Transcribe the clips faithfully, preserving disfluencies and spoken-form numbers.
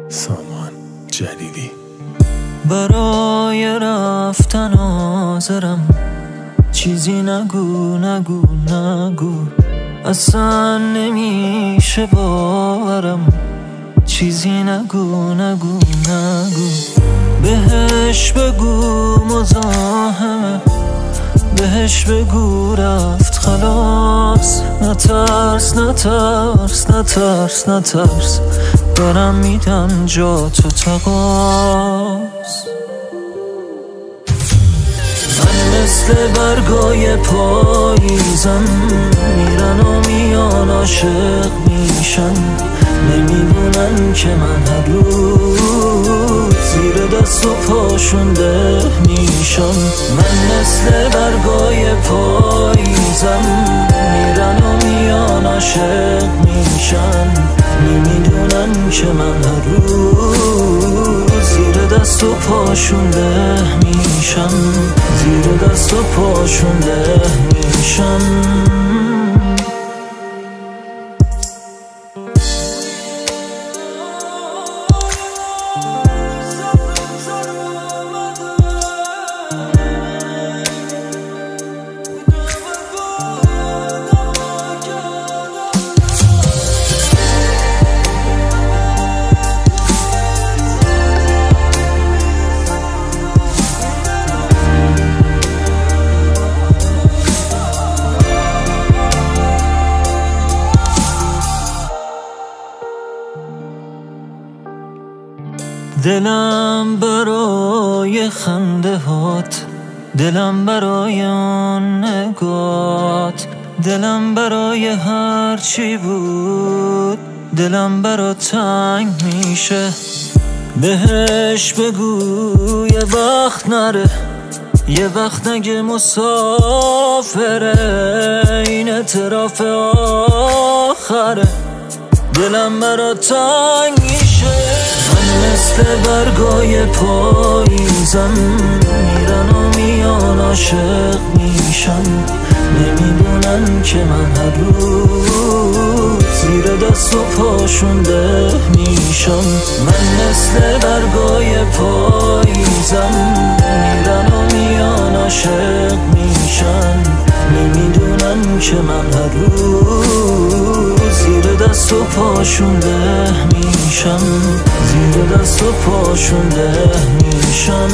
سامان جلیلی. برای رفتن حاضرم، چیزی نگو نگو نگو، اصلا نمیشه باورم، چیزی نگو نگو نگو. بهش بگو مزاحمه، بهش بگو رفت خلاص. نترس نترس نترس نترس، دارم میدم جا تو تقاس. من مثل برگای پاییزم، میرن و میان عاشق میشن، نمیدونن که من هر روز زیر دست و پاشون ده میشم. من مثل برگای پاییزم، میرن و میان عاشق میشن، نمیدونن که من هر روز زیر دست و پاشون ده میشم، زیر دست و پاشون ده میشم. دلم برای خنده هات، دلم برای آن نگات، دلم برای هر چی بود، دلم برا تنگ میشه. بهش بگو یه وقت نره، یه وقت نگه مسافره، این اعتراف آخره، دلم برا تنگ میشه. من مثل برگای پاییزم، میرن و میان عاشق میشن، نمیدونن که من هر روز زیر دست و پاشون ده میشم. من مثل برگای پاییزم، میرن و میان عاشق میشن، نمیدونن که من هر روز زیر دست و پاشون ده میشم، زیر دست و پاشون ده میشم.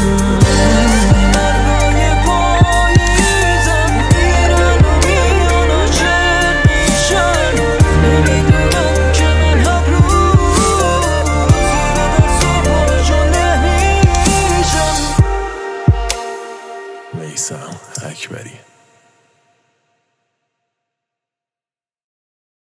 میثم اکبری.